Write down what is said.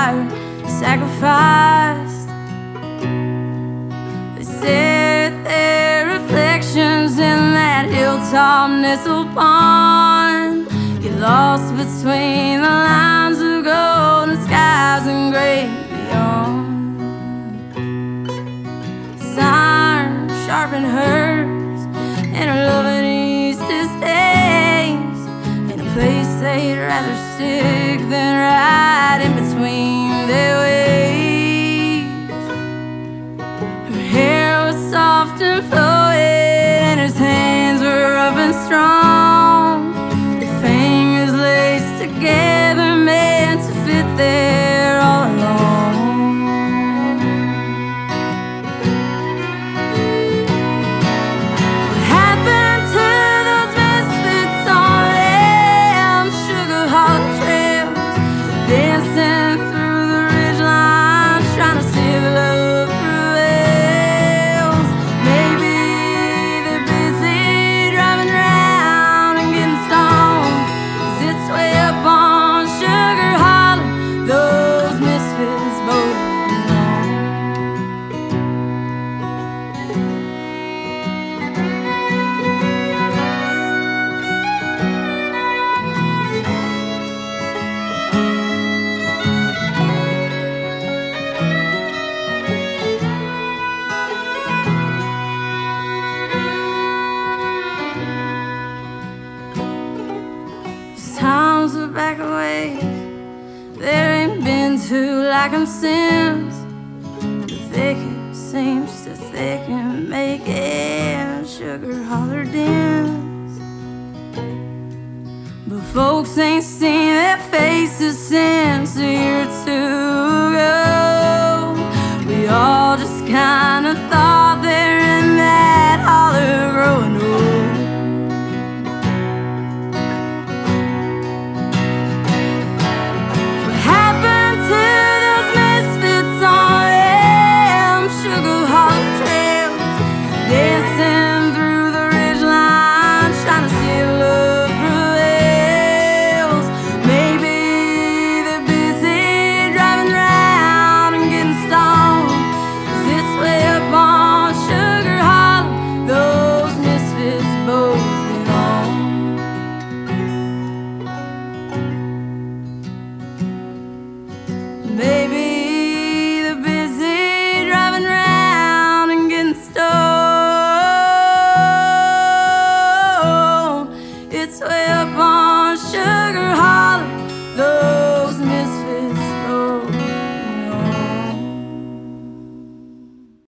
fire, sacrificed. They set their reflections in that hilltop nestle pond, get lost between the lines of golden skies and gray beyond. Siren sharpen hers, and her loving east his days, in a place they'd rather stick than ride in between their ways. Her hair was soft and flowing, and his hands were rough and strong, their fingers laced together, meant to fit there all along. What happened to those misfits on them Sugar Hollow trails, dancing through the ridgelines, trying to save love prevails? Maybe they're busy driving around and getting stoned, 'cause it's way up on Sugar Hollow those misfits both belong. Those times are back away, there ain't been two like 'em since. The thicket seems to thicken, making Sugar Holler dense. But folks ain't seen their faces